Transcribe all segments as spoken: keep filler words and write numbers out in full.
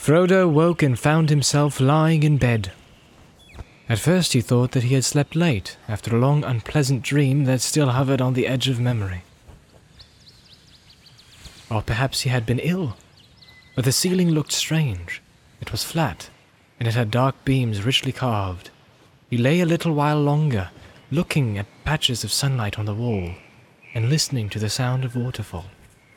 Frodo woke and found himself lying in bed. At first he thought that he had slept late, after a long unpleasant dream that still hovered on the edge of memory. Or perhaps he had been ill, but the ceiling looked strange. It was flat, and it had dark beams richly carved. He lay a little while longer, looking at patches of sunlight on the wall, and listening to the sound of waterfall.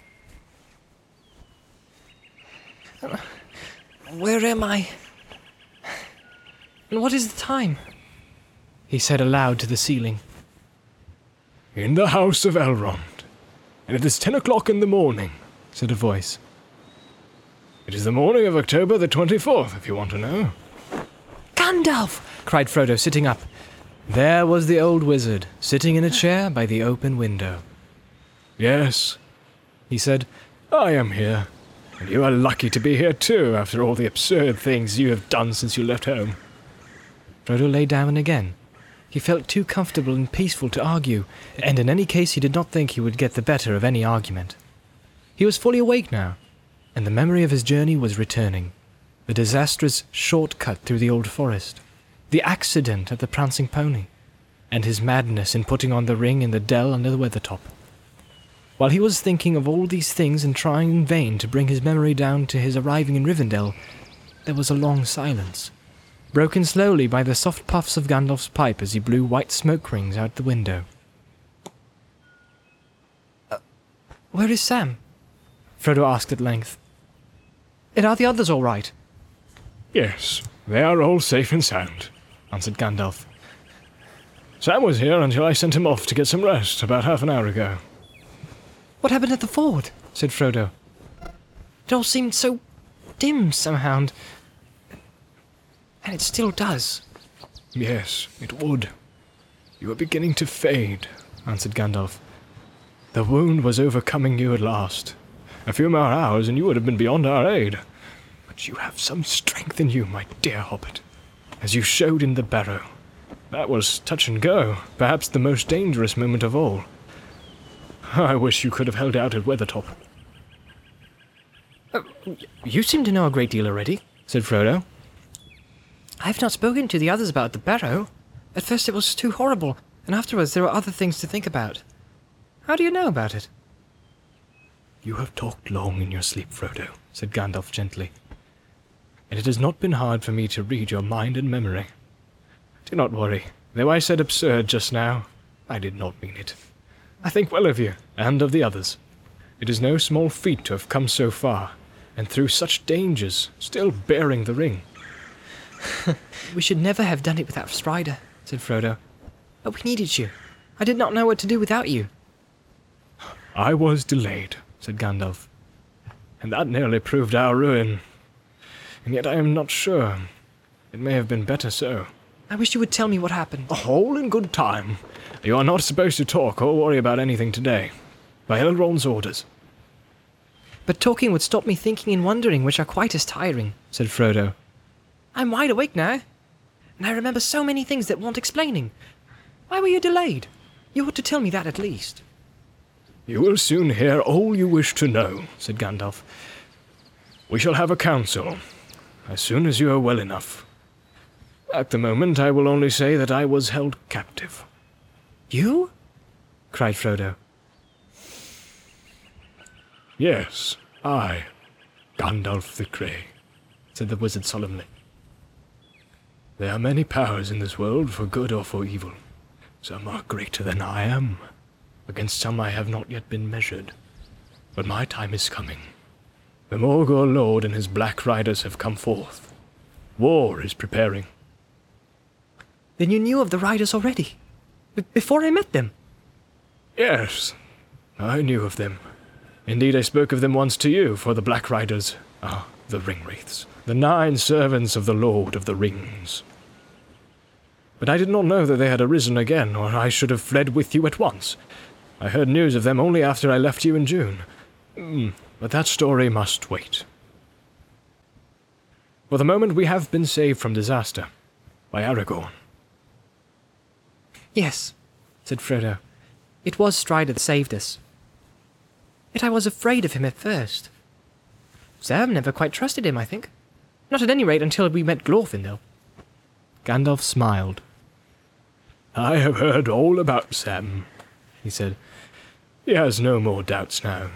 Where am I? And what is the time? He said aloud to the ceiling. In the house of Elrond, and it is ten o'clock in the morning, said a voice. It is the morning of October the twenty-fourth, if you want to know. Gandalf! Cried Frodo, sitting up. There was the old wizard, sitting in a chair by the open window. Yes, he said, I am here, and you are lucky to be here too, after all the absurd things you have done since you left home. Frodo lay down again. He felt too comfortable and peaceful to argue, and in any case he did not think he would get the better of any argument. He was fully awake now, and the memory of his journey was returning. The disastrous shortcut through the old forest, the accident at the Prancing Pony, and his madness in putting on the ring in the dell under the weathertop. While he was thinking of all these things and trying in vain to bring his memory down to his arriving in Rivendell, there was a long silence, broken slowly by the soft puffs of Gandalf's pipe as he blew white smoke rings out the window. Uh, where is Sam? Frodo asked at length. And are the others all right? Yes, they are all safe and sound, answered Gandalf. Sam was here until I sent him off to get some rest about half an hour ago. What happened at the ford? Said Frodo. It all seemed so dim somehow, and, and it still does. Yes, it would. You are beginning to fade, answered Gandalf. The wound was overcoming you at last. A few more hours and you would have been beyond our aid. But you have some strength in you, my dear hobbit, as you showed in the barrow. That was touch and go, perhaps the most dangerous moment of all. I wish you could have held out at Weathertop. Uh, you seem to know a great deal already, said Frodo. I have not spoken to the others about the barrow. At first it was too horrible, and afterwards there were other things to think about. How do you know about it? You have talked long in your sleep, Frodo, said Gandalf gently. And it has not been hard for me to read your mind and memory. Do not worry. Though I said absurd just now, I did not mean it. I think well of you, and of the others. It is no small feat to have come so far, and through such dangers, still bearing the ring. We should never have done it without Strider, said Frodo. But we needed you. I did not know what to do without you. I was delayed, said Gandalf, and that nearly proved our ruin. And yet I am not sure. It may have been better so. I wish you would tell me what happened. All in good time. You are not supposed to talk or worry about anything today. By Elrond's orders. But talking would stop me thinking and wondering, which are quite as tiring, said Frodo. I'm wide awake now, and I remember so many things that want explaining. Why were you delayed? You ought to tell me that at least. You will soon hear all you wish to know, said Gandalf. We shall have a council, as soon as you are well enough. At the moment, I will only say that I was held captive. You? Cried Frodo. Yes, I, Gandalf the Grey, said the wizard solemnly. There are many powers in this world, for good or for evil. Some are greater than I am. Against some I have not yet been measured. But my time is coming. The Morgul Lord and his Black Riders have come forth. War is preparing. Then you knew of the Riders already? B- before I met them? Yes, I knew of them. Indeed, I spoke of them once to you, for the Black Riders are the Ringwraiths, the nine servants of the Lord of the Rings. But I did not know that they had arisen again, or I should have fled with you at once. I heard news of them only after I left you in June. Mm, but that story must wait. For the moment we have been saved from disaster by Aragorn. Yes, said Frodo. It was Strider that saved us. Yet I was afraid of him at first. Sam never quite trusted him, I think. Not at any rate until we met Glorfindel." Gandalf smiled. "I have heard all about Sam," he said. "He has no more doubts now."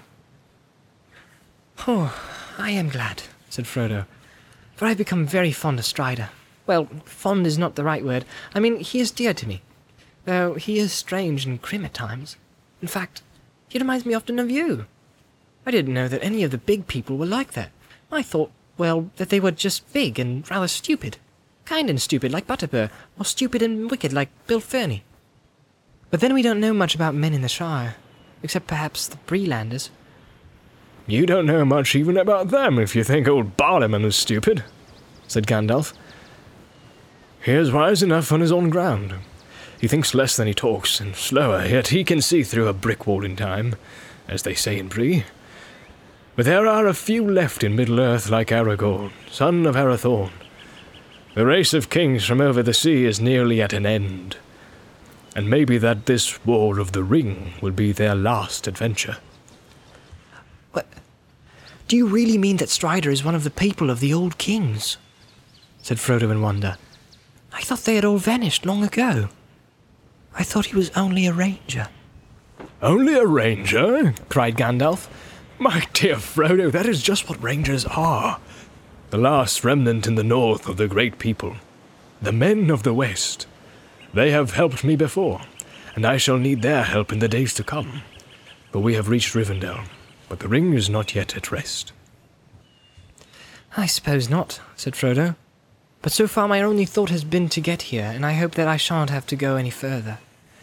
"Oh, I am glad," said Frodo, "for I've become very fond of Strider. Well, fond is not the right word. I mean, he is dear to me, though he is strange and grim at times. In fact, he reminds me often of you. I didn't know that any of the big people were like that. I thought, well, that they were just big and rather stupid. Kind and stupid like Butterbur, or stupid and wicked like Bill Ferny. But then we don't know much about men in the Shire, except perhaps the Breelanders." "You don't know much even about them if you think old Barliman is stupid," said Gandalf. "He is wise enough on his own ground. He thinks less than he talks, and slower, yet he can see through a brick wall in time, as they say in Bree. But there are a few left in Middle-earth like Aragorn, son of Arathorn. The race of kings from over the sea is nearly at an end, and maybe that this War of the Ring will be their last adventure." "What? Do you really mean that Strider is one of the people of the old kings?" said Frodo in wonder. "I thought they had all vanished long ago. I thought he was only a ranger." "Only a ranger?" cried Gandalf. "My dear Frodo, that is just what rangers are. The last remnant in the north of the great people. The men of the west. They have helped me before, and I shall need their help in the days to come. For we have reached Rivendell, but the ring is not yet at rest." "I suppose not," said Frodo. "But so far my only thought has been to get here, and I hope that I shan't have to go any further.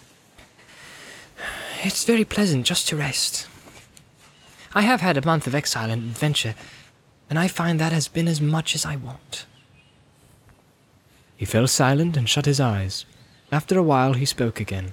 It's very pleasant just to rest. I have had a month of exile and adventure, and I find that has been as much as I want." He fell silent and shut his eyes. After a while he spoke again.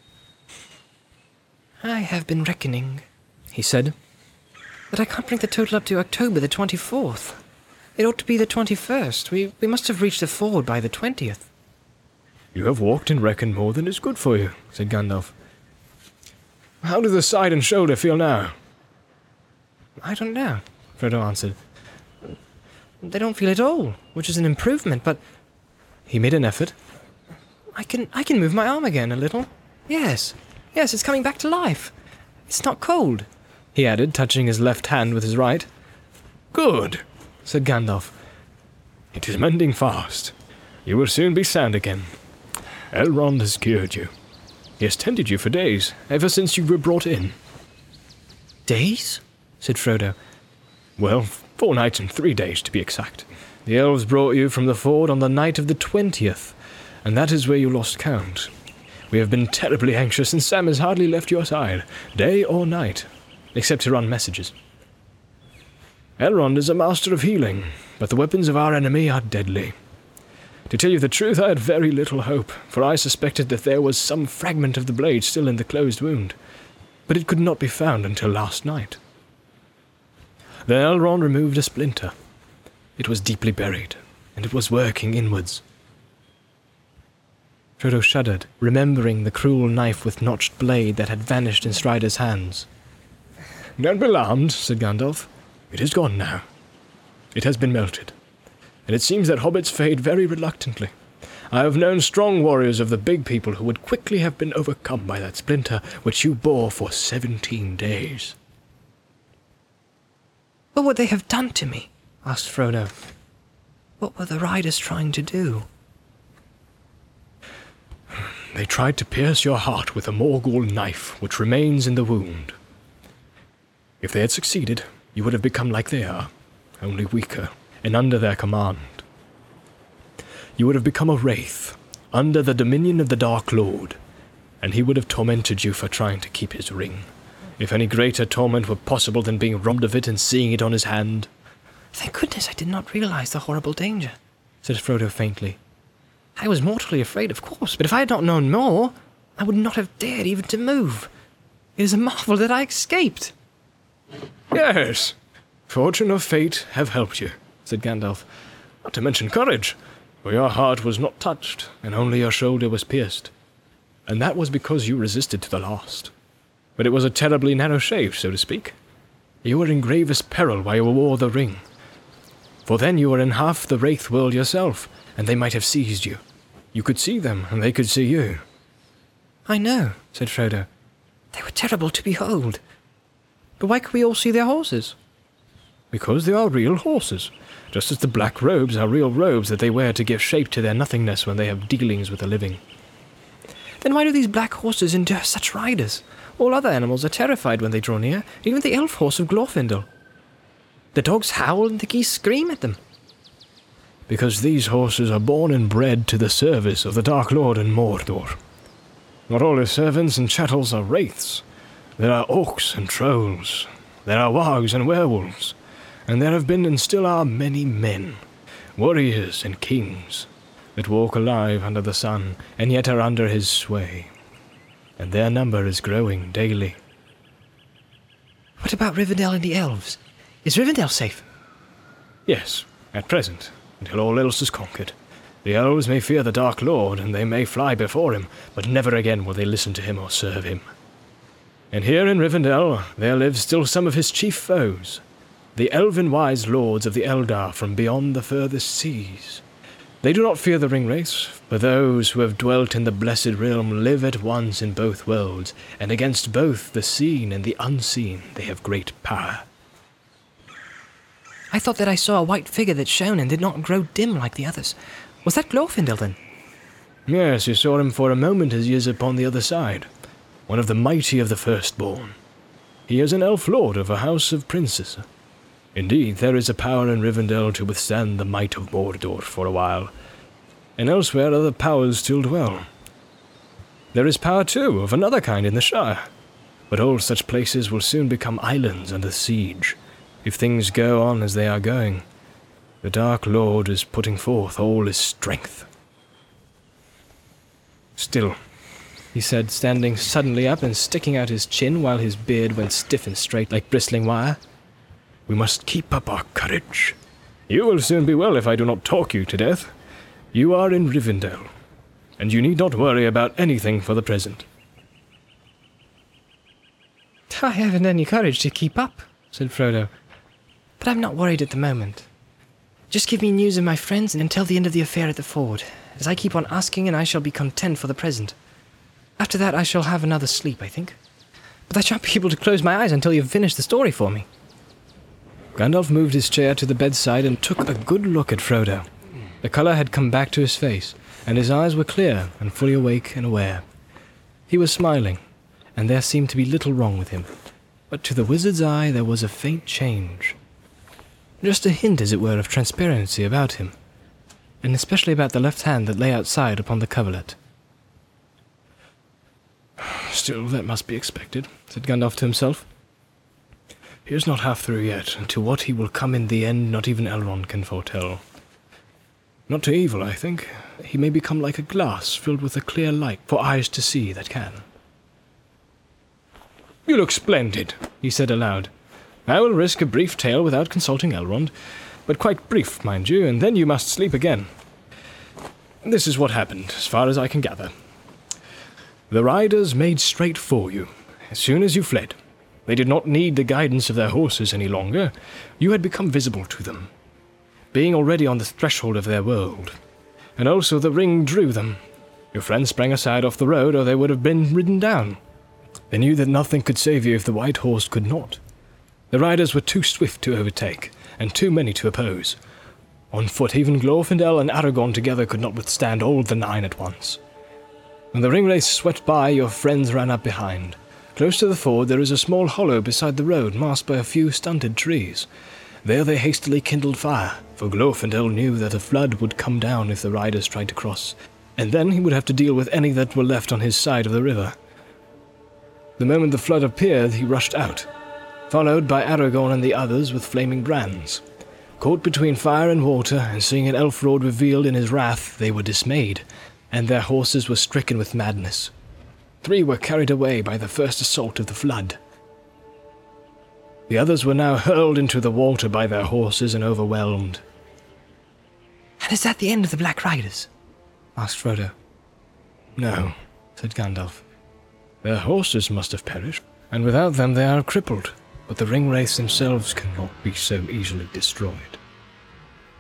"I have been reckoning," he said, "that I can't bring the total up to October the twenty-fourth. It ought to be the twenty-first. We, we must have reached the ford by the twentieth. "You have walked and reckoned more than is good for you," said Gandalf. "How do the side and shoulder feel now?" "I don't know," Frodo answered. "They don't feel at all, which is an improvement, but—" He made an effort. I can I can move my arm again a little. Yes, yes, it's coming back to life. It's not cold," he added, touching his left hand with his right. "Good," said Gandalf. "It is mending fast. You will soon be sound again. Elrond has cured you. He has tended you for days, ever since you were brought in." "Days?" said Frodo. "Well, four nights and three days to be exact. The elves brought you from the ford on the night of the twentieth, and that is where you lost count. We have been terribly anxious, and Sam has hardly left your side, day or night, except to run messages. Elrond is a master of healing, but the weapons of our enemy are deadly. To tell you the truth, I had very little hope, for I suspected that there was some fragment of the blade still in the closed wound, but it could not be found until last night. Then Elrond removed a splinter. It was deeply buried, and it was working inwards." Frodo shuddered, remembering the cruel knife with notched blade that had vanished in Strider's hands. "Don't be alarmed," said Gandalf. "It is gone now. It has been melted, and it seems that hobbits fade very reluctantly. I have known strong warriors of the big people who would quickly have been overcome by that splinter which you bore for seventeen days. "What would they have done to me?" asked Frodo. "What were the riders trying to do?" "They tried to pierce your heart with a Morgul knife which remains in the wound. If they had succeeded, you would have become like they are, only weaker, and under their command. You would have become a wraith, under the dominion of the Dark Lord, and he would have tormented you for trying to keep his ring. If any greater torment were possible than being robbed of it and seeing it on his hand." "Thank goodness I did not realize the horrible danger," said Frodo faintly. "I was mortally afraid, of course, but if I had not known more, I would not have dared even to move. It is a marvel that I escaped." "Yes, fortune or fate have helped you," said Gandalf. "Not to mention courage, for your heart was not touched, and only your shoulder was pierced. And that was because you resisted to the last. But it was a terribly narrow shave, so to speak. You were in gravest peril while you wore the ring. For then you were in half the wraith world yourself, and they might have seized you. You could see them, and they could see you. I know, said Frodo. They were terrible to behold. But why could we all see their horses? Because they are real horses, just as the black robes are real robes that they wear to give shape to their nothingness when they have dealings with the living. Then why do these black horses endure such riders? All other animals are terrified when they draw near, even the elf horse of Glorfindel. The dogs howl and the geese scream at them. Because these horses are born and bred to the service of the Dark Lord in Mordor. Not all his servants and chattels are wraiths. There are orcs and trolls. There are wargs and werewolves. And there have been and still are many men, warriors and kings, that walk alive under the sun, and yet are under his sway. And their number is growing daily. What about Rivendell and the elves? Is Rivendell safe? Yes, at present, until all else is conquered. The elves may fear the Dark Lord, and they may fly before him, but never again will they listen to him or serve him. And here in Rivendell there live still some of his chief foes, the elven-wise lords of the Eldar from beyond the furthest seas. They do not fear the Ringwraiths, for those who have dwelt in the Blessed Realm live at once in both worlds, and against both the seen and the unseen they have great power. I thought that I saw a white figure that shone and did not grow dim like the others. Was that Glorfindel then? Yes, you saw him for a moment as he is upon the other side, one of the mighty of the Firstborn. He is an elf lord of a house of princes. Indeed, there is a power in Rivendell to withstand the might of Mordor for a while, and elsewhere other powers still dwell. There is power, too, of another kind in the Shire, but all such places will soon become islands under siege, if things go on as they are going. The Dark Lord is putting forth all his strength. Still, he said, standing suddenly up and sticking out his chin while his beard went stiff and straight like bristling wire, we must keep up our courage. You will soon be well if I do not talk you to death. You are in Rivendell, and you need not worry about anything for the present. I haven't any courage to keep up, said Frodo. But I'm not worried at the moment. Just give me news of my friends until the end of the affair at the ford. As I keep on asking, and I shall be content for the present. After that I shall have another sleep, I think. But I shan't be able to close my eyes until you've finished the story for me. Gandalf moved his chair to the bedside and took a good look at Frodo. The colour had come back to his face, and his eyes were clear and fully awake and aware. He was smiling, and there seemed to be little wrong with him. But to the wizard's eye there was a faint change. Just a hint, as it were, of transparency about him, and especially about the left hand that lay outside upon the coverlet. Still, that must be expected, said Gandalf to himself. He is not half through yet, and to what he will come in the end not even Elrond can foretell. Not to evil, I think. He may become like a glass filled with a clear light for eyes to see that can. You look splendid, he said aloud. I will risk a brief tale without consulting Elrond, but quite brief, mind you, and then you must sleep again. This is what happened, as far as I can gather. The riders made straight for you, as soon as you fled. They did not need the guidance of their horses any longer. You had become visible to them, being already on the threshold of their world. And also the ring drew them. Your friends sprang aside off the road, or they would have been ridden down. They knew that nothing could save you if the white horse could not. The riders were too swift to overtake, and too many to oppose. On foot, even Glorfindel and Aragorn together could not withstand all the nine at once. When the ringwraiths swept by, your friends ran up behind. Close to the ford there is a small hollow beside the road, masked by a few stunted trees. There they hastily kindled fire, for Glorfindel knew that a flood would come down if the riders tried to cross, and then he would have to deal with any that were left on his side of the river. The moment the flood appeared, he rushed out, followed by Aragorn and the others with flaming brands. Caught between fire and water, and seeing an elf lord revealed in his wrath, they were dismayed, and their horses were stricken with madness. Three were carried away by the first assault of the flood. The others were now hurled into the water by their horses and overwhelmed. And is that the end of the Black Riders? Asked Frodo. No, said Gandalf. Their horses must have perished, and without them they are crippled, but the ringwraiths themselves cannot be so easily destroyed.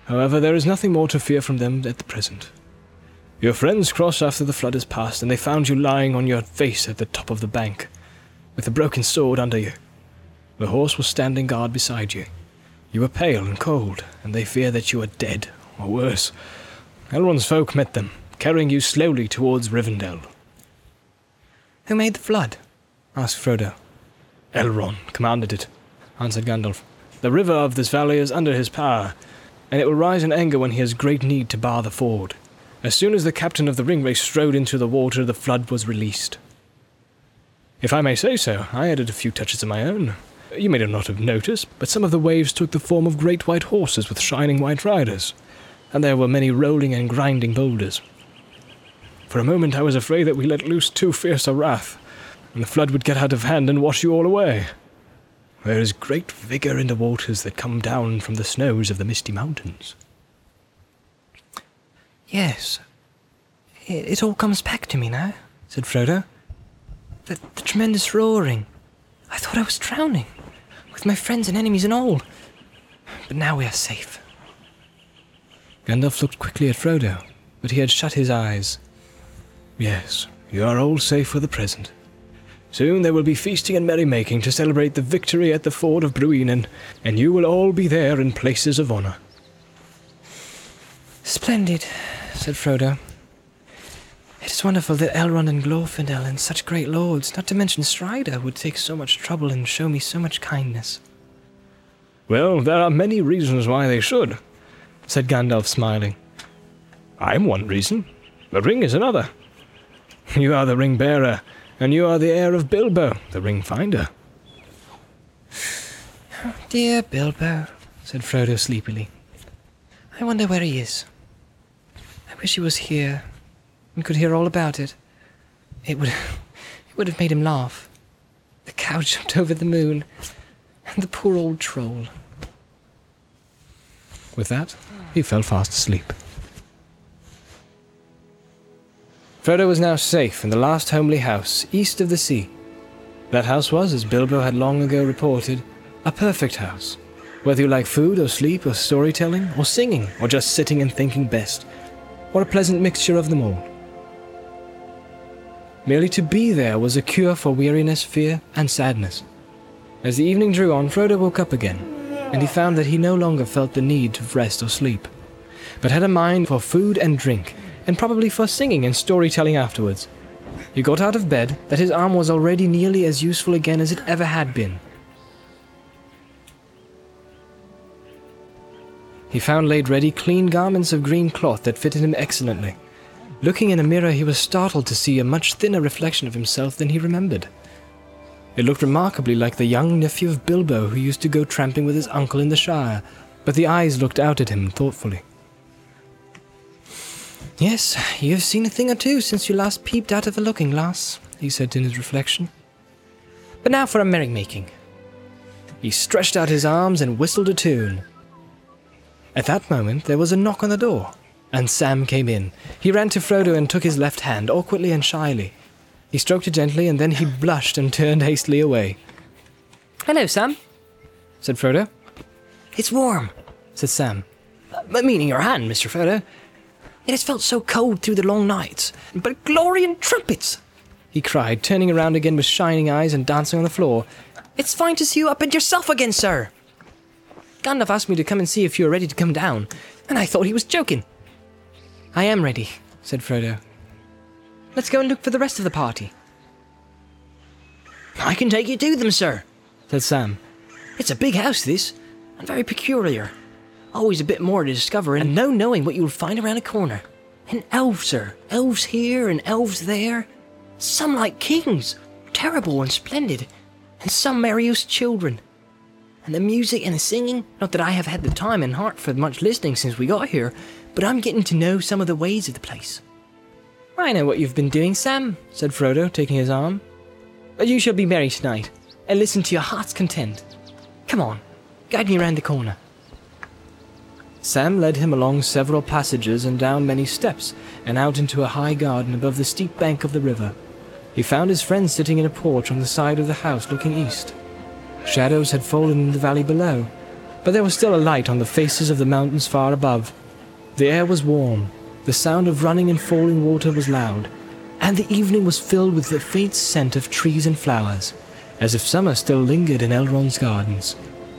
However, there is nothing more to fear from them at the present. Your friends crossed after the flood has passed, and they found you lying on your face at the top of the bank, with a broken sword under you. The horse was standing guard beside you. You were pale and cold, and they fear that you are dead, or worse. Elrond's folk met them, carrying you slowly towards Rivendell. Who made the flood? Asked Frodo. Elrond commanded it, answered Gandalf. The river of this valley is under his power, and it will rise in anger when he has great need to bar the ford. As soon as the captain of the Ringwraiths strode into the water, the flood was released. If I may say so, I added a few touches of my own. You may not have noticed, but some of the waves took the form of great white horses with shining white riders, and there were many rolling and grinding boulders. For a moment I was afraid that we let loose too fierce a wrath, and the flood would get out of hand and wash you all away. There is great vigour in the waters that come down from the snows of the Misty Mountains. Yes, it, it all comes back to me now, said Frodo. The, the tremendous roaring. I thought I was drowning, with my friends and enemies and all. But now we are safe. Gandalf looked quickly at Frodo, but he had shut his eyes. Yes, you are all safe for the present. Soon there will be feasting and merrymaking to celebrate the victory at the ford of Bruinen, and you will all be there in places of honour. Splendid, said Frodo. It is wonderful that Elrond and Glorfindel and such great lords, not to mention Strider, would take so much trouble and show me so much kindness. Well, there are many reasons why they should, said Gandalf, smiling. I am one reason. The ring is another. You are the ring bearer, and you are the heir of Bilbo, the ring finder. Oh, dear Bilbo, said Frodo sleepily. I wonder where he is. I wish he was here and could hear all about it. It would, it would have made him laugh. The cow jumped over the moon, and the poor old troll. With that, he fell fast asleep. Frodo was now safe in the last homely house, east of the sea. That house was, as Bilbo had long ago reported, a perfect house. Whether you like food or sleep or storytelling or singing or just sitting and thinking best, or a pleasant mixture of them all. Merely to be there was a cure for weariness, fear, and sadness. As the evening drew on, Frodo woke up again, and he found that he no longer felt the need to rest or sleep, but had a mind for food and drink, and probably for singing and storytelling afterwards. He got out of bed, that his arm was already nearly as useful again as it ever had been. He found laid ready clean garments of green cloth that fitted him excellently. Looking in a mirror, he was startled to see a much thinner reflection of himself than he remembered. It looked remarkably like the young nephew of Bilbo who used to go tramping with his uncle in the Shire, but the eyes looked out at him thoughtfully. Yes, you have seen a thing or two since you last peeped out of a looking-glass, he said in his reflection. But now for a merrymaking. He stretched out his arms and whistled a tune. At that moment there was a knock on the door, and Sam came in. He ran to Frodo and took his left hand, awkwardly and shyly. He stroked it gently, and then he blushed and turned hastily away. "Hello, Sam," said Frodo. "It's warm," said Sam. Uh, "meaning your hand, Mister Frodo. It has felt so cold through the long nights. But glory and trumpets!" he cried, turning around again with shining eyes and dancing on the floor. "It's fine to see you up and yourself again, sir. Gandalf asked me to come and see if you were ready to come down, and I thought he was joking." "I am ready," said Frodo. "Let's go and look for the rest of the party." "I can take you to them, sir," said Sam. "It's a big house, this, and very peculiar. Always a bit more to discover, and no knowing what you will find around a corner. And elves, sir. Elves here and elves there. Some like kings, terrible and splendid, and some merry as children. And the music and the singing, not that I have had the time and heart for much listening since we got here, but I'm getting to know some of the ways of the place." "I know what you've been doing, Sam," said Frodo, taking his arm. "But you shall be merry tonight, and listen to your heart's content. Come on, guide me round the corner." Sam led him along several passages and down many steps, and out into a high garden above the steep bank of the river. He found his friend sitting in a porch on the side of the house looking east. Shadows had fallen in the valley below, but there was still a light on the faces of the mountains far above. The air was warm, the sound of running and falling water was loud, and the evening was filled with the faint scent of trees and flowers, as if summer still lingered in Elrond's gardens.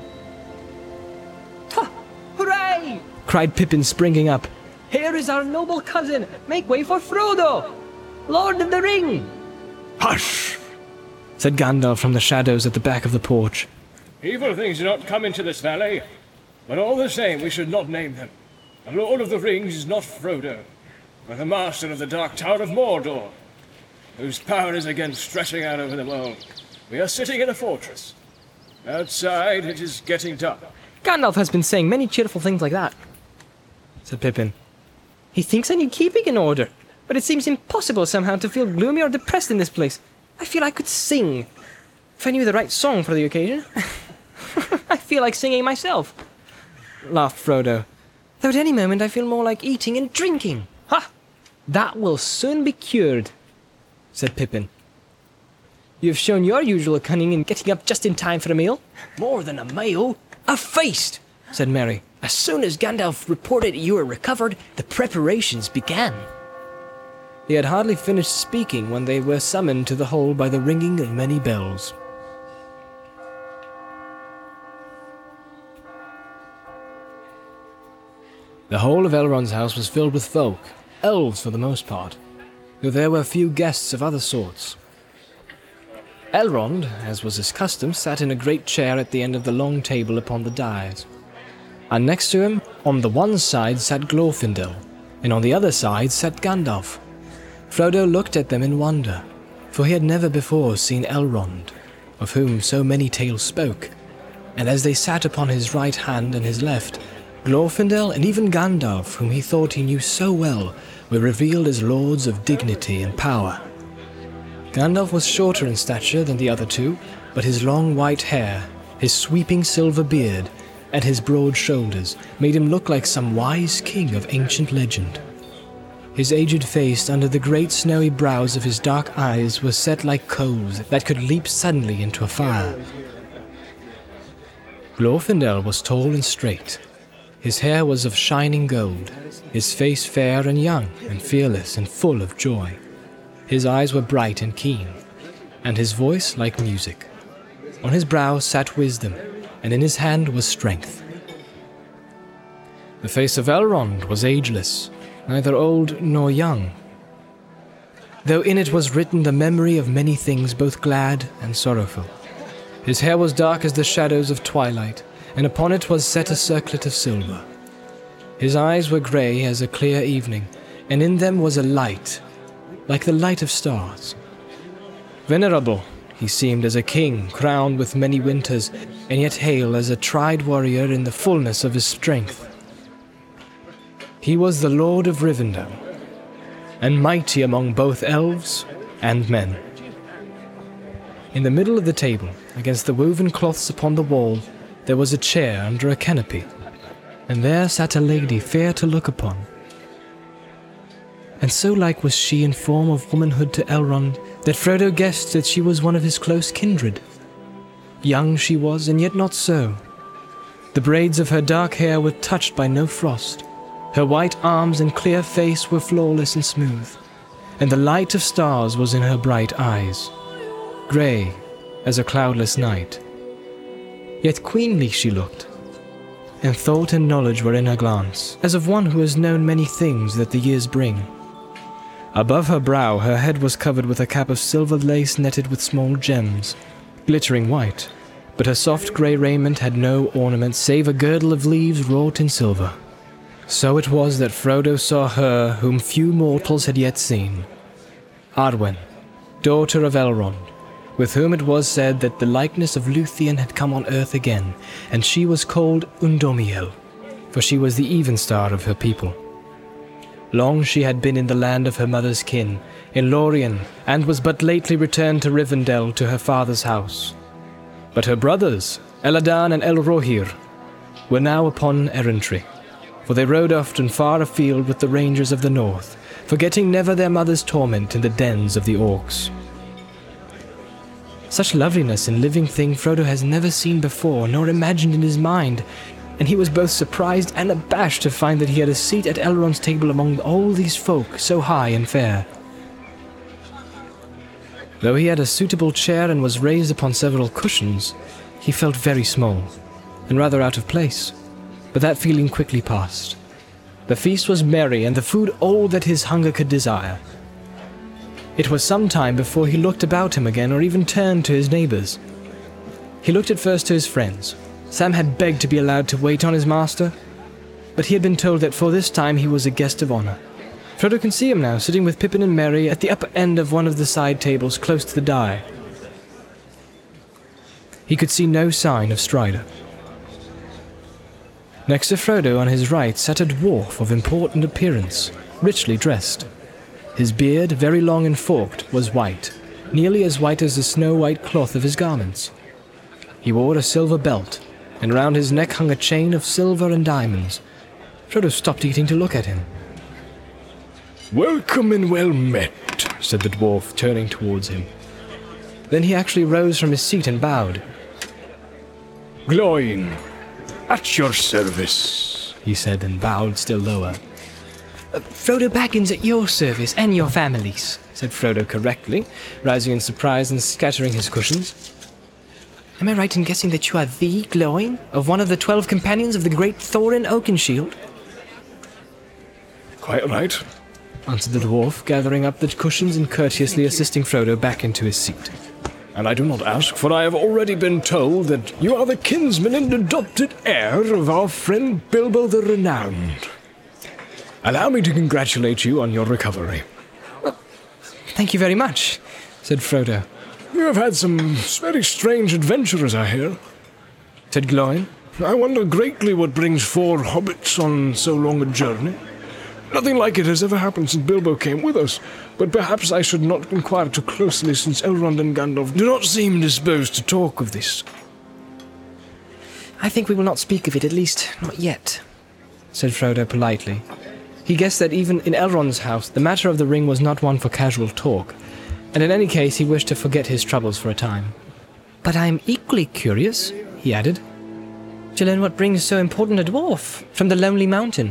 Ha! Hooray! Cried Pippin, springing up. Here is our noble cousin! Make way for Frodo! Lord of the Ring! Hush! Said Gandalf from the shadows at the back of the porch. Evil things do not come into this valley, but all the same we should not name them. The Lord of the Rings is not Frodo, but the Master of the Dark Tower of Mordor, whose power is again stretching out over the world. We are sitting in a fortress. Outside it is getting dark. Gandalf has been saying many cheerful things like that, said Pippin. He thinks I need keeping in order, but it seems impossible somehow to feel gloomy or depressed in this place. I feel I could sing, if I knew the right song for the occasion. I feel like singing myself, laughed Frodo. Though at any moment I feel more like eating and drinking. Ha! That will soon be cured, said Pippin. You have shown your usual cunning in getting up just in time for a meal. More than a meal, A feast, said Merry. as soon as Gandalf reported you were recovered, the preparations began. He had hardly finished speaking when they were summoned to the hall by the ringing of many bells. The whole of Elrond's house was filled with folk, elves for the most part, though there were few guests of other sorts. Elrond, as was his custom, sat in a great chair at the end of the long table upon the dais. And next to him, on the one side sat Glorfindel, and on the other side sat Gandalf. Frodo looked at them in wonder, for he had never before seen Elrond, of whom so many tales spoke, and as they sat upon his right hand and his left, Glorfindel and even Gandalf, whom he thought he knew so well, were revealed as lords of dignity and power. Gandalf was shorter in stature than the other two, but his long white hair, his sweeping silver beard, and his broad shoulders made him look like some wise king of ancient legend. His aged face under the great snowy brows of his dark eyes was set like coals that could leap suddenly into a fire. Glorfindel was tall and straight. His hair was of shining gold, his face fair and young and fearless and full of joy. His eyes were bright and keen, and his voice like music. On his brow sat wisdom, and in his hand was strength. The face of Elrond was ageless, neither old nor young, though in it was written the memory of many things both glad and sorrowful. His hair was dark as the shadows of twilight, and upon it was set a circlet of silver. His eyes were grey as a clear evening, and in them was a light, like the light of stars. Venerable, he seemed as a king crowned with many winters, and yet hale as a tried warrior in the fullness of his strength. He was the Lord of Rivendell, and mighty among both elves and men. In the middle of the table, against the woven cloths upon the wall, there was a chair under a canopy, and there sat a lady fair to look upon. And so like was she in form of womanhood to Elrond, that Frodo guessed that she was one of his close kindred. Young she was, and yet not so. The braids of her dark hair were touched by no frost. Her white arms and clear face were flawless and smooth, and the light of stars was in her bright eyes, grey as a cloudless night. Yet queenly she looked, and thought and knowledge were in her glance, as of one who has known many things that the years bring. Above her brow her head was covered with a cap of silver lace netted with small gems, glittering white, but her soft grey raiment had no ornament save a girdle of leaves wrought in silver. So it was that Frodo saw her whom few mortals had yet seen, Arwen, daughter of Elrond, with whom it was said that the likeness of Luthien had come on earth again, and she was called Undomiel, for she was the evenstar of her people. Long she had been in the land of her mother's kin, in Lorien, and was but lately returned to Rivendell to her father's house. But her brothers, Eladan and Elrohir, were now upon errantry, for they rode often far afield with the rangers of the north, forgetting never their mother's torment in the dens of the orcs. Such loveliness in living thing Frodo has never seen before, nor imagined in his mind, and he was both surprised and abashed to find that he had a seat at Elrond's table among all these folk so high and fair. Though he had a suitable chair and was raised upon several cushions, he felt very small, and rather out of place, but that feeling quickly passed. The feast was merry, and the food all that his hunger could desire. It was some time before he looked about him again, or even turned to his neighbours. He looked at first to his friends. Sam had begged to be allowed to wait on his master, but he had been told that for this time he was a guest of honour. Frodo can see him now, sitting with Pippin and Merry at the upper end of one of the side tables close to the Dye. He could see no sign of Strider. Next to Frodo on his right sat a dwarf of important appearance, richly dressed. His beard, very long and forked, was white, nearly as white as the snow-white cloth of his garments. He wore a silver belt, and round his neck hung a chain of silver and diamonds. Frodo stopped eating to look at him. "Welcome and well met," said the dwarf, turning towards him. Then he actually rose from his seat and bowed. "Gloin, at your service," he said, and bowed still lower. Uh, Frodo Baggins at your service and your family's, said Frodo correctly, rising in surprise and scattering his cushions. Am I right in guessing that you are the Gloin of one of the twelve companions of the great Thorin Oakenshield? "Quite right," answered the dwarf, gathering up the cushions and courteously assisting Frodo back into his seat. "And I do not ask, for I have already been told that you are the kinsman and adopted heir of our friend Bilbo the Renowned. Allow me to congratulate you on your recovery." Well, thank you very much, said Frodo. "You have had some very strange adventures, I hear," said Gloin. "I wonder greatly what brings four hobbits on so long a journey. Nothing like it has ever happened since Bilbo came with us, but perhaps I should not inquire too closely, since Elrond and Gandalf do not seem disposed to talk of this." "I think we will not speak of it, at least not yet," said Frodo politely. He guessed that even in Elrond's house the matter of the ring was not one for casual talk, and in any case he wished to forget his troubles for a time. "But I am equally curious," he added, "to learn what brings so important a dwarf from the Lonely Mountain."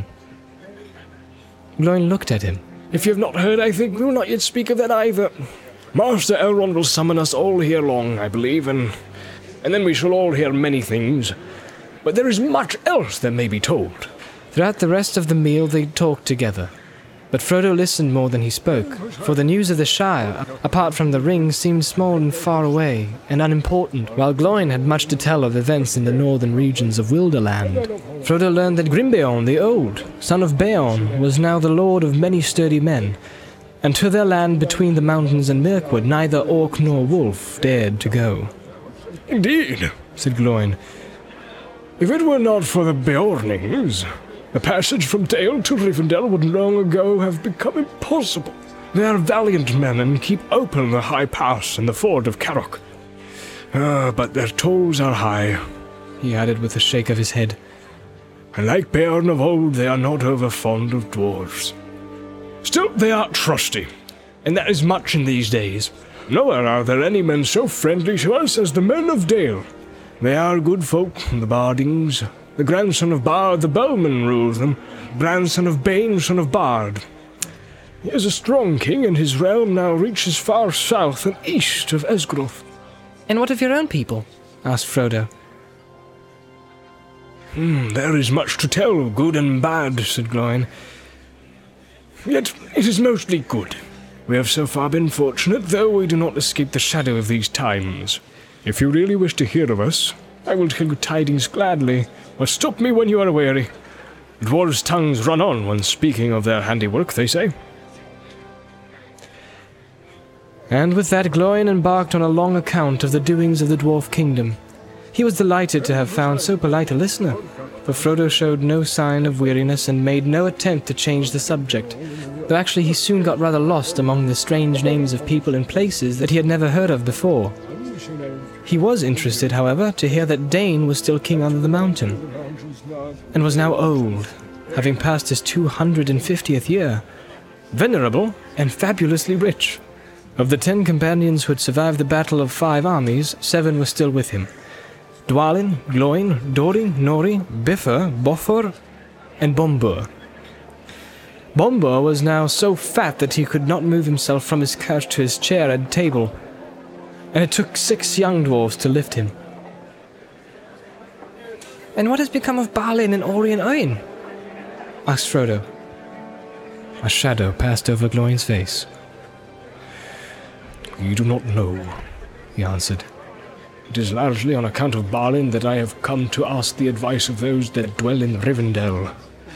Gloin looked at him. "If you have not heard, I think we will not yet speak of that either. Master Elrond will summon us all here long, I believe, and, and then we shall all hear many things. But there is much else that may be told." Throughout the rest of the meal they talked together, but Frodo listened more than he spoke, for the news of the Shire, apart from the ring, seemed small and far away, and unimportant, while Gloin had much to tell of events in the northern regions of Wilderland. Frodo learned that Grimbeorn the Old, son of Beorn, was now the lord of many sturdy men, and to their land between the mountains and Mirkwood neither orc nor wolf dared to go. "Indeed," said Gloin. "If it were not for the Beornings, the passage from Dale to Rivendell would long ago have become impossible. They are valiant men and keep open the High Pass and the ford of Carrock. Ah, but their tolls are high," he added with a shake of his head. "And like Beorn of old, they are not over fond of dwarves. Still, they are trusty, and that is much in these days. Nowhere are there any men so friendly to us as the men of Dale. They are good folk, the Bardings. The grandson of Bard the Bowman rules them, grandson of Bane, son of Bard. He is a strong king, and his realm now reaches far south and east of Esgroth." "And what of your own people?" asked Frodo. Hmm, "there is much to tell, good and bad," said Gloin. "Yet it is mostly good. We have so far been fortunate, though we do not escape the shadow of these times. If you really wish to hear of us, I will tell you tidings gladly, but stop me when you are weary. Dwarves' tongues run on when speaking of their handiwork, they say." And with that Gloin embarked on a long account of the doings of the Dwarf Kingdom. He was delighted to have found so polite a listener, for Frodo showed no sign of weariness and made no attempt to change the subject, though actually he soon got rather lost among the strange names of people and places that he had never heard of before. He was interested, however, to hear that Dane was still king under the mountain, and was now old, having passed his two hundred and fiftieth year, venerable and fabulously rich. Of the ten companions who had survived the battle of five armies, seven were still with him. Dwalin, Gloin, Dori, Nori, Bifur, Bofor, and Bombur. Bombur was now so fat that he could not move himself from his couch to his chair at table, and it took six young dwarfs to lift him. "And what has become of Balin and Ori and Oin?" asked Frodo. A shadow passed over Gloin's face. "We do not know," he answered. "It is largely on account of Balin that I have come to ask the advice of those that dwell in Rivendell.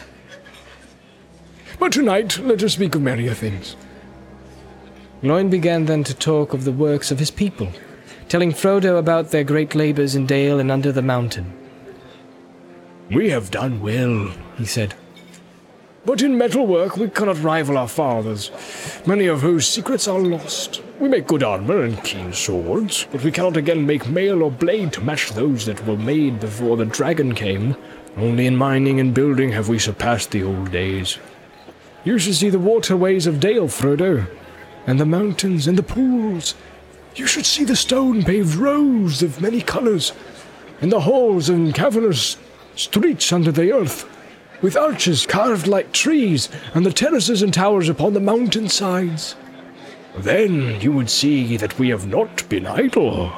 But tonight let us speak of merrier things." Gloin began then to talk of the works of his people, telling Frodo about their great labours in Dale and under the mountain. "We have done well," he said. "But in metalwork we cannot rival our fathers, many of whose secrets are lost. We make good armor and keen swords, but we cannot again make mail or blade to match those that were made before the dragon came. Only in mining and building have we surpassed the old days. You should see the waterways of Dale, Frodo, and the mountains and the pools. You should see the stone-paved roads of many colours, and the halls and cavernous streets under the earth, with arches carved like trees, and the terraces and towers upon the mountain sides. Then you would see that we have not been idle."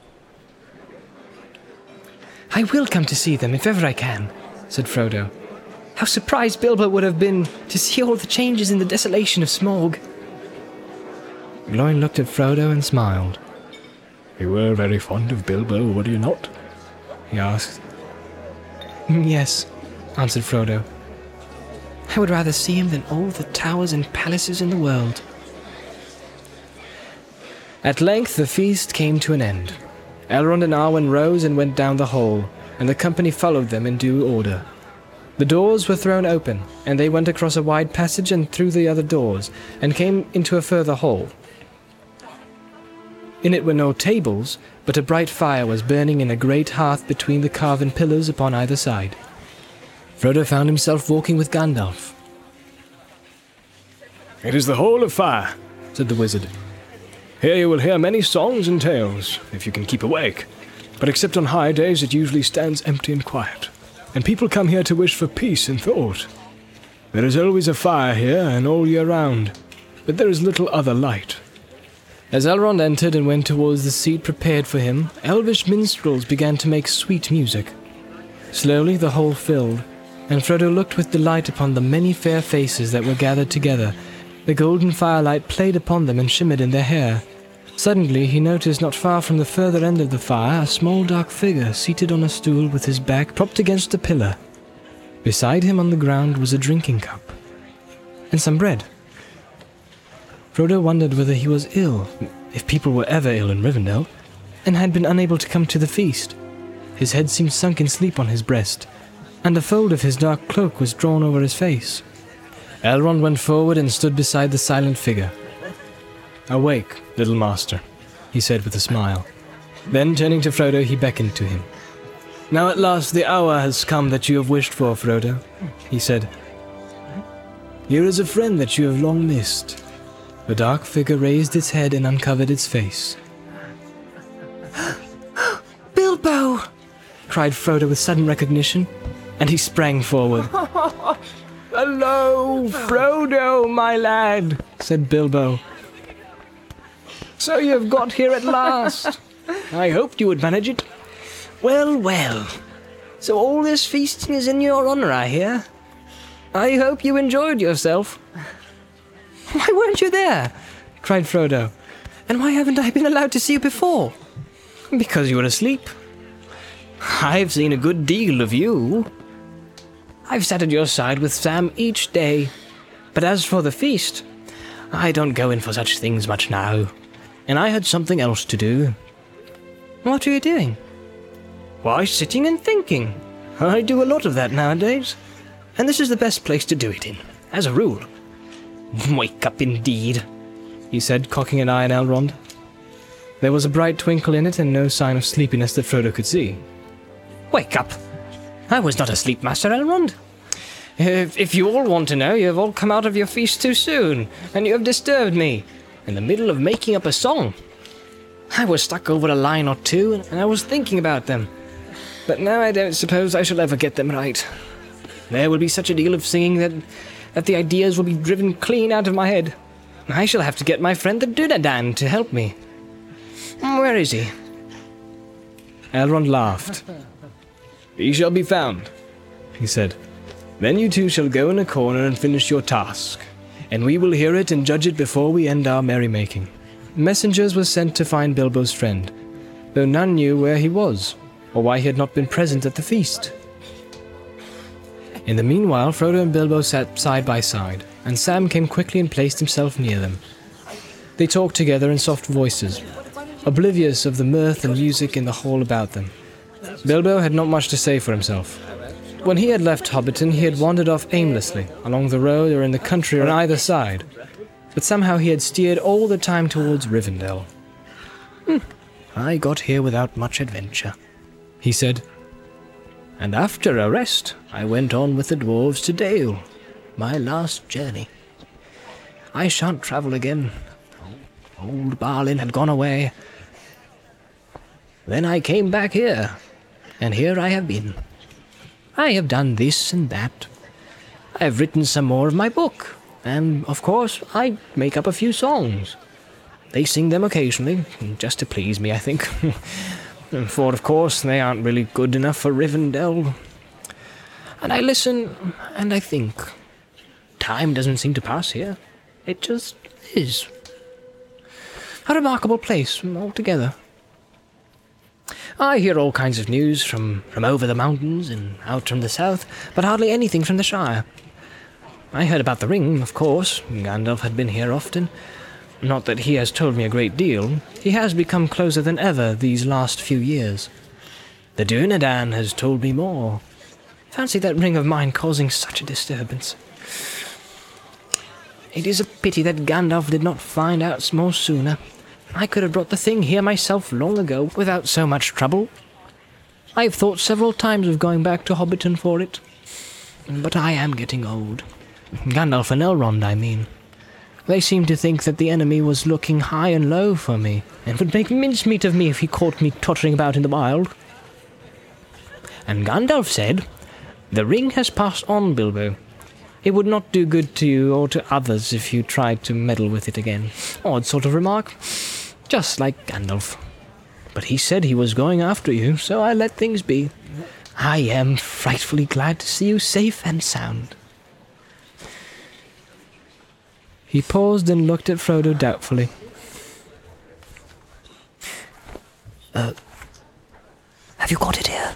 "I will come to see them if ever I can," said Frodo. How surprised Bilbo would have been to see all the changes in the desolation of Smaug. Gloin looked at Frodo and smiled. "You were very fond of Bilbo, were you not?" he asked. "Yes," answered Frodo. "I would rather see him than all the towers and palaces in the world." At length the feast came to an end. Elrond and Arwen rose and went down the hall, and the company followed them in due order. The doors were thrown open, and they went across a wide passage and through the other doors, and came into a further hall. In it were no tables, but a bright fire was burning in a great hearth between the carven pillars upon either side. Frodo found himself walking with Gandalf. "It is the Hall of Fire," said the wizard. "Here you will hear many songs and tales, if you can keep awake. But except on high days, it usually stands empty and quiet, and people come here to wish for peace and thought. There is always a fire here, and all year round, but there is little other light." As Elrond entered and went towards the seat prepared for him, elvish minstrels began to make sweet music. Slowly the hall filled, and Frodo looked with delight upon the many fair faces that were gathered together. The golden firelight played upon them and shimmered in their hair. Suddenly he noticed not far from the further end of the fire a small dark figure seated on a stool with his back propped against a pillar. Beside him on the ground was a drinking cup, and some bread. Frodo wondered whether he was ill, if people were ever ill in Rivendell, and had been unable to come to the feast. His head seemed sunk in sleep on his breast, and a fold of his dark cloak was drawn over his face. Elrond went forward and stood beside the silent figure. "Awake, little master," he said with a smile. Then, turning to Frodo, he beckoned to him. "Now at last the hour has come that you have wished for, Frodo," he said. "Here is a friend that you have long missed." The dark figure raised its head and uncovered its face. "Bilbo!" cried Frodo with sudden recognition, and he sprang forward. "Hello, Frodo, my lad," said Bilbo. "So you have got here at last. I hoped you would manage it." "Well, well. So all this feasting is in your honour, I hear. I hope you enjoyed yourself." "Why weren't you there?" cried Frodo. "And why haven't I been allowed to see you before?" "Because you were asleep. I've seen a good deal of you. I've sat at your side with Sam each day. But as for the feast, I don't go in for such things much now. And I had something else to do." "What are you doing?" "Why, sitting and thinking. I do a lot of that nowadays. And this is the best place to do it in, as a rule." "Wake up, indeed," he said, cocking an eye on Elrond. There was a bright twinkle in it and no sign of sleepiness that Frodo could see. "Wake up! I was not asleep, Master Elrond. If, if you all want to know, you have all come out of your feast too soon, and you have disturbed me, in the middle of making up a song. I was stuck over a line or two, and I was thinking about them, but now I don't suppose I shall ever get them right. There will be such a deal of singing that, that the ideas will be driven clean out of my head. I shall have to get my friend the Dunadan to help me. Where is he? Elrond laughed. He shall be found, he said. Then you two shall go in a corner and finish your task, and we will hear it and judge it before we end our merrymaking. Messengers were sent to find Bilbo's friend, though none knew where he was, or why he had not been present at the feast. In the meanwhile, Frodo and Bilbo sat side by side, and Sam came quickly and placed himself near them. They talked together in soft voices, oblivious of the mirth and music in the hall about them. Bilbo had not much to say for himself. When he had left Hobbiton, he had wandered off aimlessly, along the road or in the country on either side, but somehow he had steered all the time towards Rivendell. Hmm. I got here without much adventure, he said. And after a rest, I went on with the dwarves to Dale, my last journey. I shan't travel again. Old Balin had gone away. Then I came back here, and here I have been. I have done this and that. I have written some more of my book, and, of course, I make up a few songs. They sing them occasionally, just to please me, I think. For, of course, they aren't really good enough for Rivendell. And I listen, and I think. Time doesn't seem to pass here. It just is. A remarkable place, altogether. I hear all kinds of news from, from over the mountains and out from the south, but hardly anything from the Shire. I heard about the ring, of course. Gandalf had been here often. Not that he has told me a great deal. He has become closer than ever these last few years. The Dunadan has told me more. Fancy that ring of mine causing such a disturbance. It is a pity that Gandalf did not find out more sooner. I could have brought the thing here myself long ago, without so much trouble. I have thought several times of going back to Hobbiton for it. But I am getting old. Gandalf and Elrond, I mean. They seemed to think that the enemy was looking high and low for me, and would make mincemeat of me if he caught me tottering about in the wild. And Gandalf said, "The ring has passed on, Bilbo. It would not do good to you or to others if you tried to meddle with it again." Odd sort of remark. Just like Gandalf. But he said he was going after you, so I let things be. I am frightfully glad to see you safe and sound. He paused and looked at Frodo doubtfully. Uh, have you got it here?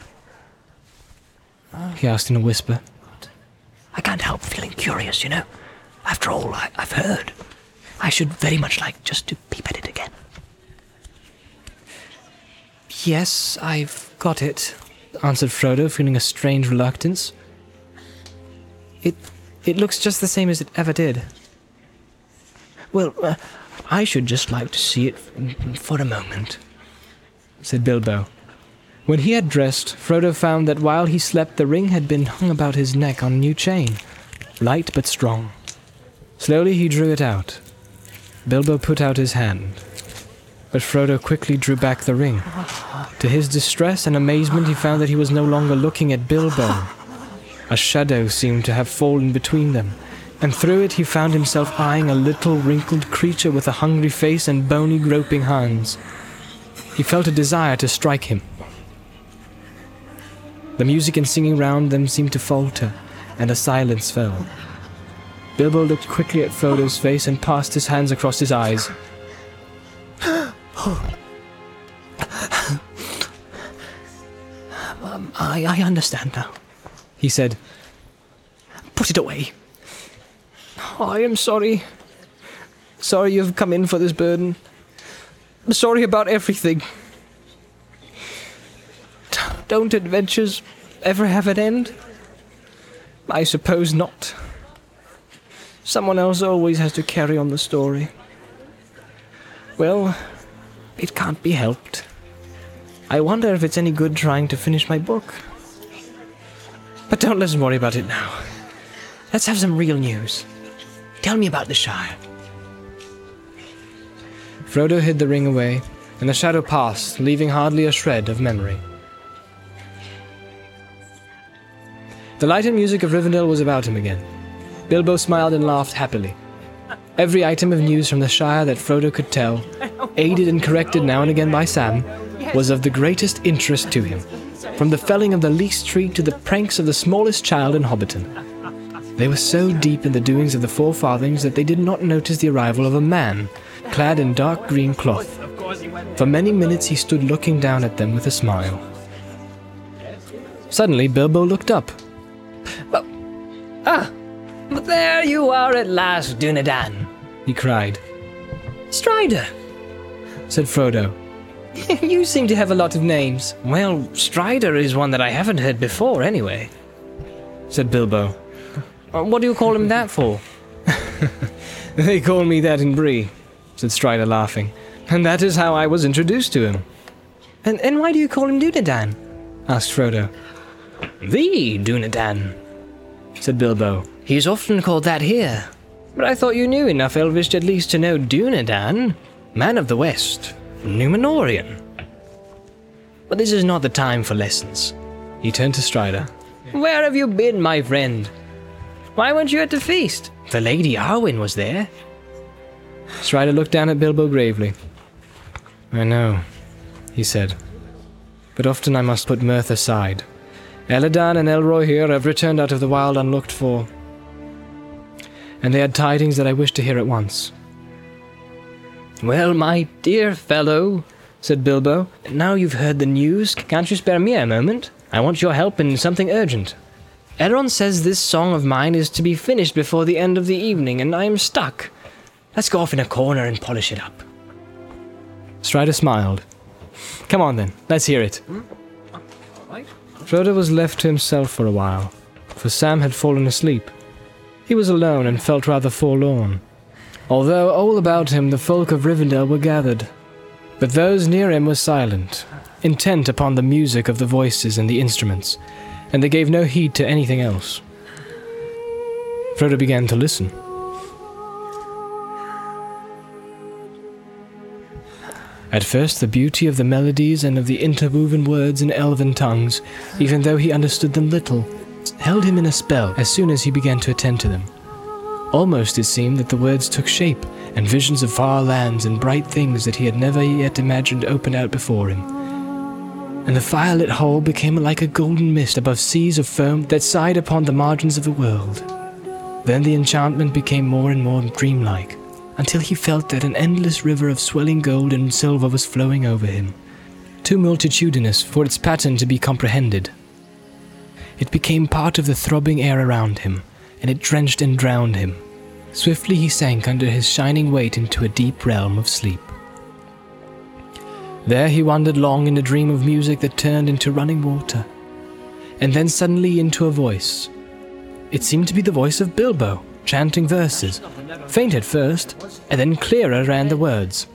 He asked in a whisper. I can't help feeling curious, you know. After all I, I've heard, I should very much like just to peep at it again. Yes, I've got it, answered Frodo, feeling a strange reluctance. It, it looks just the same as it ever did. Well, uh, I should just like to see it for a moment, said Bilbo. When he had dressed, Frodo found that while he slept the ring had been hung about his neck on a new chain, light but strong. Slowly he drew it out. Bilbo put out his hand, but Frodo quickly drew back the ring. To his distress and amazement he found that he was no longer looking at Bilbo. A shadow seemed to have fallen between them, and through it he found himself eyeing a little wrinkled creature with a hungry face and bony groping hands. He felt a desire to strike him. The music and singing round them seemed to falter, and a silence fell. Bilbo looked quickly at Frodo's face and passed his hands across his eyes. um, I, I understand now, he said. Put it away. I am sorry. Sorry you've come in for this burden. Sorry about everything. Don't adventures ever have an end? I suppose not. Someone else always has to carry on the story. Well, it can't be helped. I wonder if it's any good trying to finish my book. But don't let's worry about it now. Let's have some real news. Tell me about the Shire. Frodo hid the ring away, and the shadow passed, leaving hardly a shred of memory. The light and music of Rivendell was about him again. Bilbo smiled and laughed happily. Every item of news from the Shire that Frodo could tell, aided and corrected now and again by Sam, was of the greatest interest to him, from the felling of the least tree to the pranks of the smallest child in Hobbiton. They were so deep in the doings of the Four Farthings that they did not notice the arrival of a man, clad in dark green cloth. For many minutes he stood looking down at them with a smile. Suddenly Bilbo looked up. Oh, ah, but there you are at last, Dunedain, he cried. Strider, said Frodo. You seem to have a lot of names. Well, Strider is one that I haven't heard before, anyway, said Bilbo. What do you call him that for? They call me that in Bree, said Strider, laughing. And that is how I was introduced to him. And, and why do you call him Dunedain? Asked Frodo. The Dunedain, said Bilbo. He's often called that here. But I thought you knew enough Elvish at least to know Dunedain, man of the West, Númenorian. But this is not the time for lessons. He turned to Strider. Where have you been, my friend? Why weren't you at the feast? The Lady Arwen was there. Strider looked down at Bilbo gravely. I know, he said. But often I must put mirth aside. Elladan and Elroy here have returned out of the wild unlooked for, and they had tidings that I wish to hear at once. Well, my dear fellow, said Bilbo, now you've heard the news, can't you spare me a moment? I want your help in something urgent. Elrond says this song of mine is to be finished before the end of the evening, and I am stuck. Let's go off in a corner and polish it up. Strider smiled. Come on then, let's hear it. Frodo was left to himself for a while, for Sam had fallen asleep. He was alone and felt rather forlorn, although all about him the folk of Rivendell were gathered. But those near him were silent, intent upon the music of the voices and the instruments, and they gave no heed to anything else. Frodo began to listen. At first the beauty of the melodies and of the interwoven words in elven tongues, even though he understood them little, held him in a spell as soon as he began to attend to them. Almost it seemed that the words took shape, and visions of far lands and bright things that he had never yet imagined opened out before him. And the firelit whole became like a golden mist above seas of foam that sighed upon the margins of the world. Then the enchantment became more and more dreamlike, until he felt that an endless river of swelling gold and silver was flowing over him, too multitudinous for its pattern to be comprehended. It became part of the throbbing air around him, and it drenched and drowned him. Swiftly he sank under his shining weight into a deep realm of sleep. There he wandered long in a dream of music that turned into running water, and then suddenly into a voice. It seemed to be the voice of Bilbo, chanting verses, faint at first, and then clearer ran the words.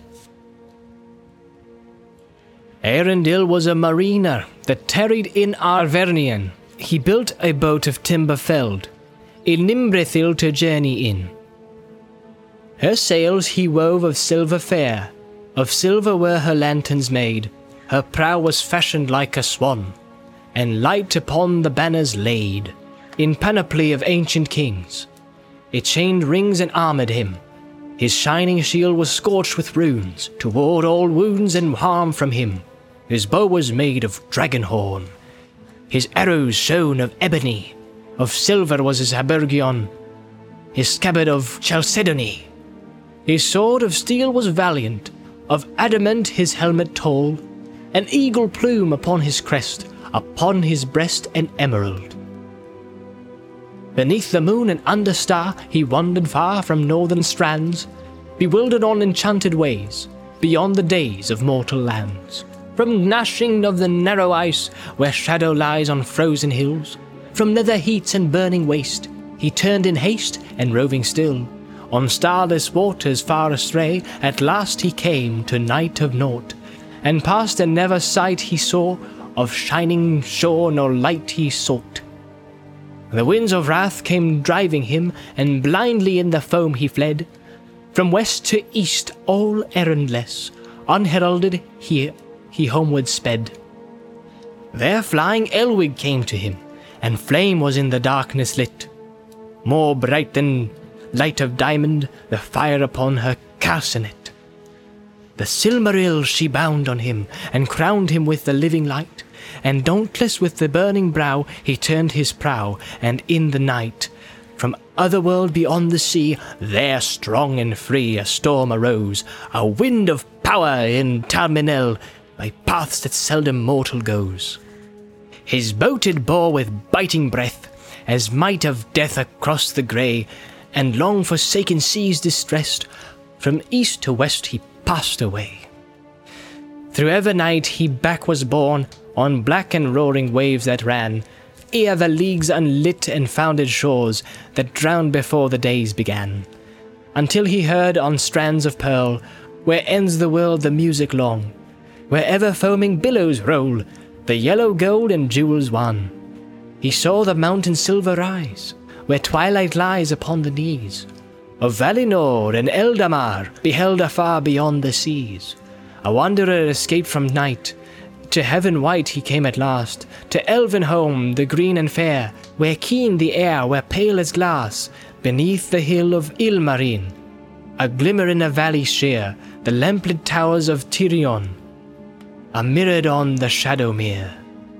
Eärendil was a mariner that tarried in Arvernian. He built a boat of timber felled, in Nimbrethil to journey in. Her sails he wove of silver fair, of silver were her lanterns made, her prow was fashioned like a swan, and light upon the banners laid, in panoply of ancient kings. It chained rings and armoured him. His shining shield was scorched with runes, to ward all wounds and harm from him. His bow was made of dragon horn. His arrows shone of ebony. Of silver was his habergeon. His scabbard of chalcedony. His sword of steel was valiant. Of adamant his helmet tall. An eagle plume upon his crest. Upon his breast an emerald. Beneath the moon and under star he wandered far from northern strands, bewildered on enchanted ways, beyond the days of mortal lands. From gnashing of the narrow ice, where shadow lies on frozen hills, from nether heats and burning waste, he turned in haste, and roving still, on starless waters far astray, at last he came to night of naught, and past and never sight he saw, of shining shore nor light he sought. The winds of wrath came driving him, and blindly in the foam he fled. From west to east, all errandless, unheralded he, he homeward sped. There flying Elwig came to him, and flame was in the darkness lit. More bright than light of diamond, the fire upon her carcanet. The Silmaril she bound on him, and crowned him with the living light, and dauntless with the burning brow, he turned his prow, and in the night, from otherworld beyond the sea, there strong and free a storm arose, a wind of power in Tarminel, by paths that seldom mortal goes. His boat it bore with biting breath, as might of death across the grey, and long forsaken seas distressed, from east to west he passed away. Through ever night he back was borne, on black and roaring waves that ran, ere the leagues unlit and founded shores, that drowned before the days began. Until he heard on strands of pearl, where ends the world the music long, where ever foaming billows roll, the yellow gold and jewels won. He saw the mountain silver rise, where twilight lies upon the knees of Valinor and Eldamar, beheld afar beyond the seas. A wanderer escaped from night, to heaven white he came at last, to Elvenholm the green and fair, where keen the air, where pale as glass, beneath the hill of Ilmarine, a glimmer in a valley sheer, the lamplit towers of Tirion, are mirrored on the Shadowmere.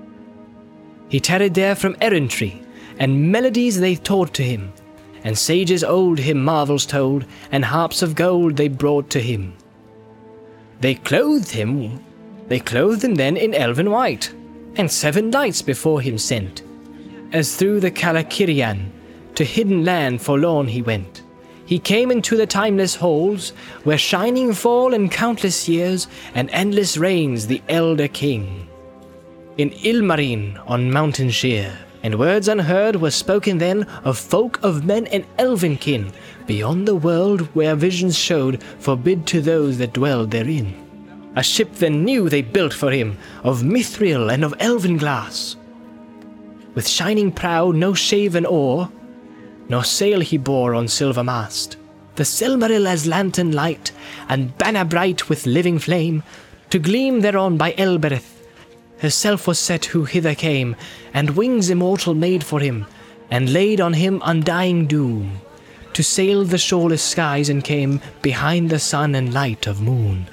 He tarried there from errantry, and melodies they taught to him, and sages old him marvels told, and harps of gold they brought to him. They clothed him, they clothed him then in elven white, and seven nights before him sent, as through the Calakirian, to hidden land forlorn he went. He came into the timeless halls, where shining fall in countless years, and endless reigns the elder king. In Ilmarine on mountain sheer, and words unheard were spoken then of folk of men and elven kin, beyond the world where visions showed forbid to those that dwelled therein. A ship then new they built for him, of mithril and of elven glass, with shining prow, no shaven oar, nor sail he bore on silver mast. The Silmaril as lantern light, and banner bright with living flame, to gleam thereon by Elbereth herself was set who hither came, and wings immortal made for him, and laid on him undying doom, to sail the shoreless skies, and came behind the sun and light of moon.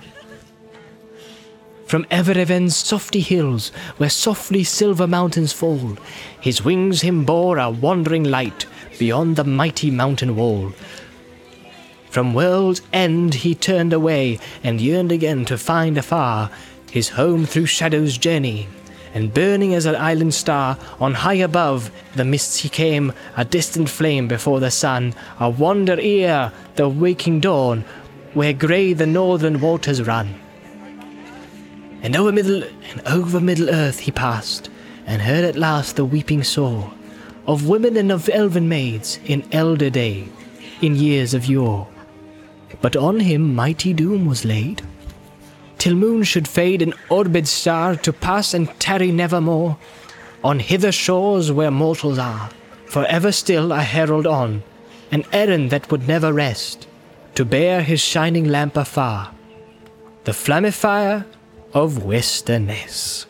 From Evereven's softy hills, where softly silver mountains fall, his wings him bore a wandering light beyond the mighty mountain wall. From world's end he turned away, and yearned again to find afar his home through shadows journey, and burning as an island star, on high above the mists he came, a distant flame before the sun, a wonder ere the waking dawn, where grey the northern waters run. And over middle and over Middle Earth he passed, and heard at last the weeping soar of women and of elven maids in elder day, in years of yore. But on him mighty doom was laid, till moon should fade an orbed star, to pass and tarry nevermore on hither shores where mortals are, for ever still a herald on, an errand that would never rest, to bear his shining lamp afar, the flammifier of Westernesse.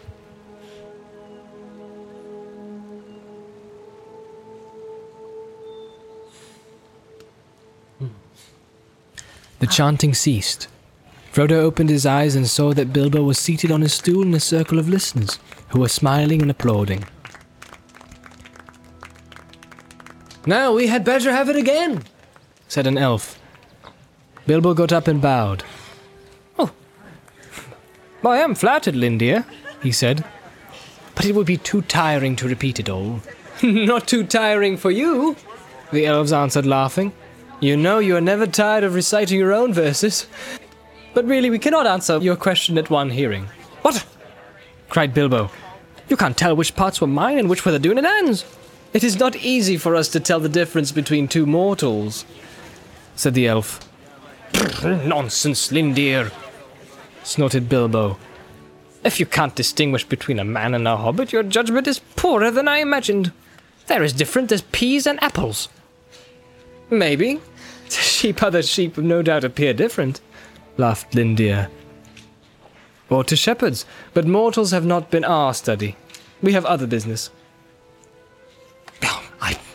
The chanting ceased. Frodo opened his eyes and saw that Bilbo was seated on his stool in a circle of listeners, who were smiling and applauding. "Now we had better have it again," said an elf. Bilbo got up and bowed. "Oh, I am flattered, Lindir," he said, "but it would be too tiring to repeat it all." Not too tiring for you, the elves answered, laughing. You know you are never tired of reciting your own verses. But really, we cannot answer your question at one hearing. What? Cried Bilbo. You can't tell which parts were mine and which were the Dunedain's. It is not easy for us to tell the difference between two mortals, said the elf. Nonsense, Lindir, snorted Bilbo. If you can't distinguish between a man and a hobbit, your judgment is poorer than I imagined. They're as different as peas and apples. Maybe. To sheep other sheep no doubt appear different, laughed Lindir. Or to shepherds, but mortals have not been our study. We have other business.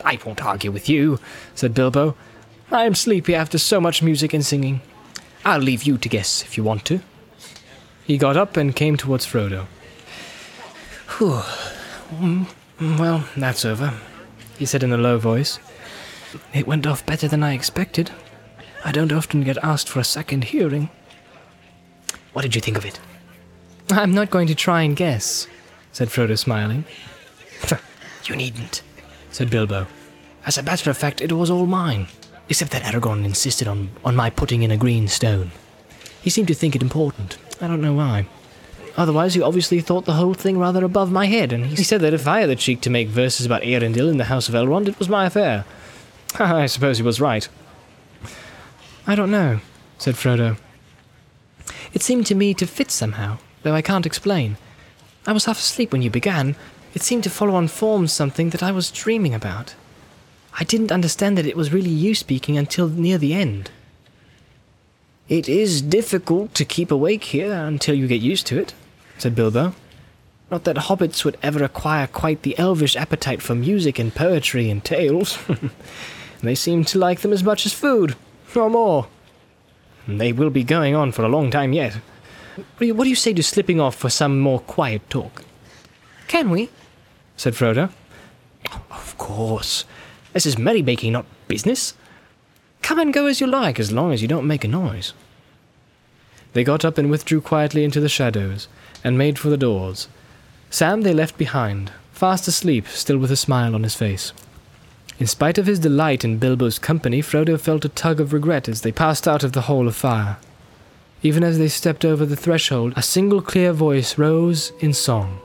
I won't argue with you, said Bilbo. I am sleepy after so much music and singing. I'll leave you to guess if you want to. He got up and came towards Frodo. Whew. Mm, well, that's over, he said in a low voice. It went off better than I expected. I don't often get asked for a second hearing. What did you think of it? I'm not going to try and guess, said Frodo, smiling. You needn't, said Bilbo. As a matter of fact, it was all mine, except that Aragorn insisted on, on my putting in a green stone. He seemed to think it important. I don't know why. Otherwise, he obviously thought the whole thing rather above my head, and he said that if I had the cheek to make verses about Eärendil in the House of Elrond, it was my affair. I suppose he was right. I don't know, said Frodo. It seemed to me to fit somehow, though I can't explain. I was half asleep when you began. It seemed to follow on form something that I was dreaming about. I didn't understand that it was really you speaking until near the end. It is difficult to keep awake here until you get used to it, said Bilbo. Not that hobbits would ever acquire quite the elvish appetite for music and poetry and tales. They seem to like them as much as food, or more. They will be going on for a long time yet. What do you, what do you say to slipping off for some more quiet talk? Can we? Said Frodo. Of course. This is merrymaking, not business. Come and go as you like, as long as you don't make a noise. They got up and withdrew quietly into the shadows, and made for the doors. Sam they left behind, fast asleep, still with a smile on his face. In spite of his delight in Bilbo's company, Frodo felt a tug of regret as they passed out of the Hall of Fire. Even as they stepped over the threshold, a single clear voice rose in song.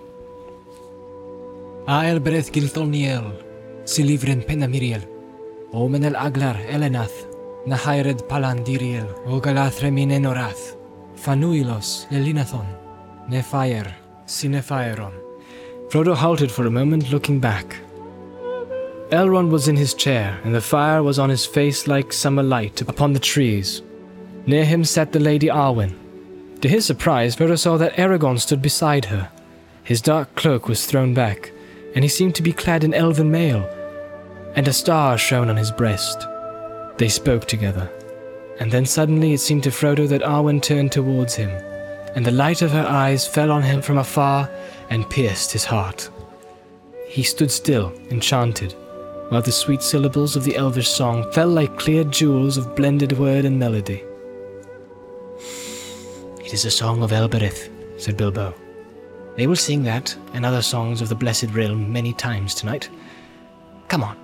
A Elbereth Gilthoniel, Silivren Penamiriel, Omen el Aglar Elenath, Nahaired Palandiriel, Ogalathremin Enorath, Fanuilos Lelinathon, Nefayer, Sinefaeron. Frodo halted for a moment, looking back. Elrond was in his chair, and the fire was on his face like summer light upon the trees. Near him sat the Lady Arwen. To his surprise, Frodo saw that Aragorn stood beside her. His dark cloak was thrown back, and he seemed to be clad in elven mail, and a star shone on his breast. They spoke together, and then suddenly it seemed to Frodo that Arwen turned towards him, and the light of her eyes fell on him from afar and pierced his heart. He stood still, enchanted, while the sweet syllables of the elvish song fell like clear jewels of blended word and melody. It is a song of Elbereth, said Bilbo. They will sing that and other songs of the Blessed Realm many times tonight. Come on.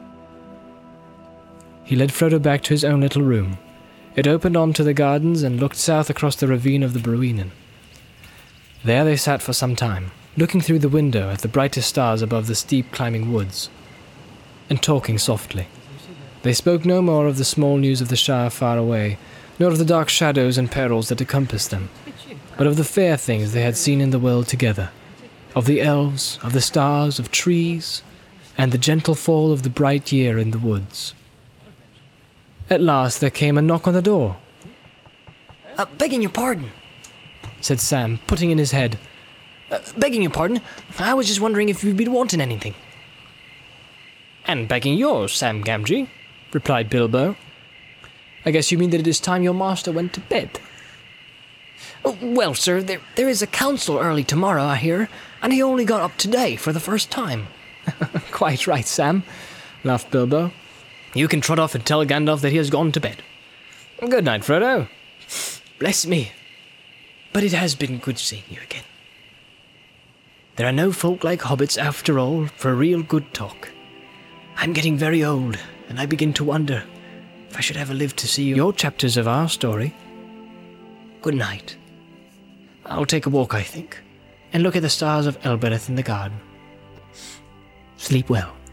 He led Frodo back to his own little room. It opened onto the gardens and looked south across the ravine of the Bruinen. There they sat for some time, looking through the window at the brightest stars above the steep climbing woods, and talking softly. They spoke no more of the small news of the Shire far away, nor of the dark shadows and perils that encompassed them, but of the fair things they had seen in the world together, of the elves, of the stars, of trees, and the gentle fall of the bright year in the woods. At last there came a knock on the door. Uh, begging your pardon, said Sam, putting in his head. Uh, begging your pardon, I was just wondering if you'd been wanting anything. And begging yours, Sam Gamgee, replied Bilbo. I guess you mean that it is time your master went to bed. Oh, well, sir, there, there is a council early tomorrow, I hear, and he only got up today for the first time. Quite right, Sam, laughed Bilbo. You can trot off and tell Gandalf that he has gone to bed. Good night, Frodo. Bless me. But it has been good seeing you again. There are no folk like hobbits, after all, for a real good talk. I'm getting very old, and I begin to wonder if I should ever live to see your chapters of our story. Good night. I'll take a walk, I think, and look at the stars of Elbereth in the garden. Sleep well.